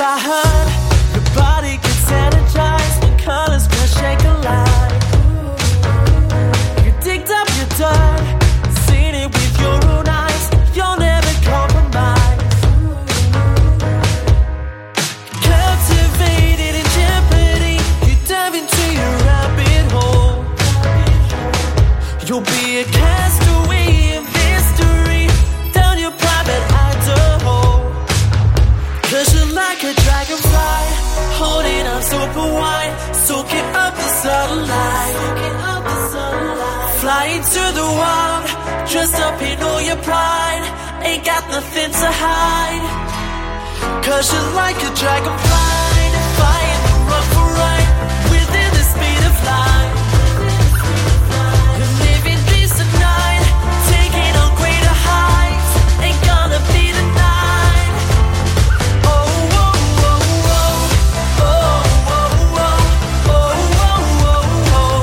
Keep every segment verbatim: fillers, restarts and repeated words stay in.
I heard your body gets energized when colors crash and collide. You digged up your dirt, seen it with your own eyes. You'll never compromise. Captivated in jeopardy, you dive into your rabbit hole. You'll be a castaway in mystery, down your private Idaho. Cause you're like a dragonfly, holding on super wide, soaking up the sunlight. Flying to the wild, dressed up in all your pride, ain't got nothing to hide. Cause you're like a dragonfly, defying the run for right, within the speed of light. You're living peace at night, taking on greater heights, ain't gonna be denied. Oh, oh, oh, oh, oh, oh, oh, oh, oh, oh, oh.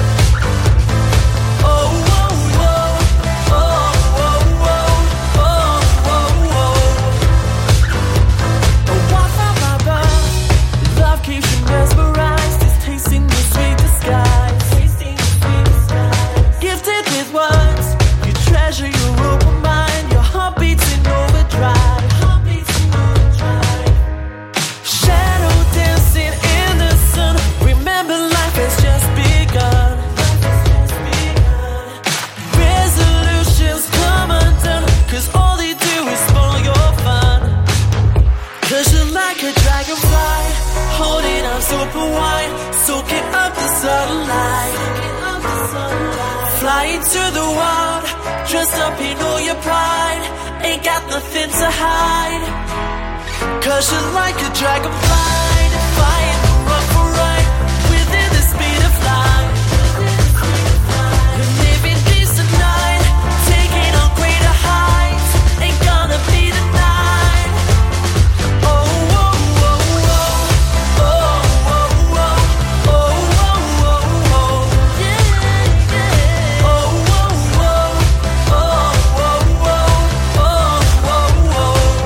Super wide, soaking up the sunlight. Flying to the wild, dressed up in all your pride, ain't got nothing to hide. Cause you're like a dragonfly, defying the run for right, within the speed of light. You're living peace at night, taking on greater heights, ain't gonna be denied. Oh, oh, oh, oh, oh, oh, oh, oh, oh, oh, yeah, yeah. Oh, oh, oh, oh, oh, oh, oh, oh.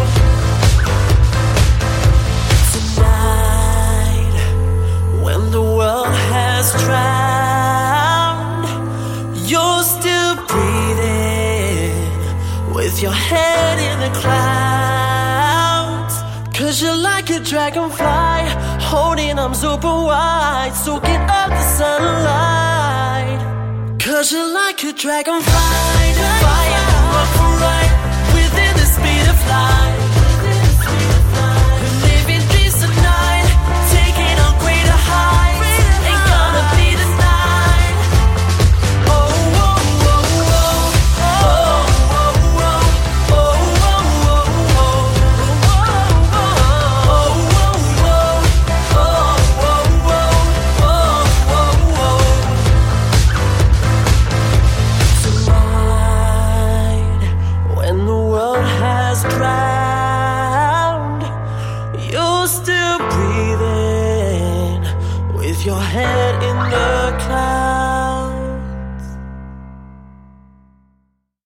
Tonight, when the world has drowned, you're still breathing with your head in the clouds. Cause you're like a dragonfly, holding arms open wide, soaking up the sunlight. Cause you're like a dragonfly, defying the run for right, within the speed of light.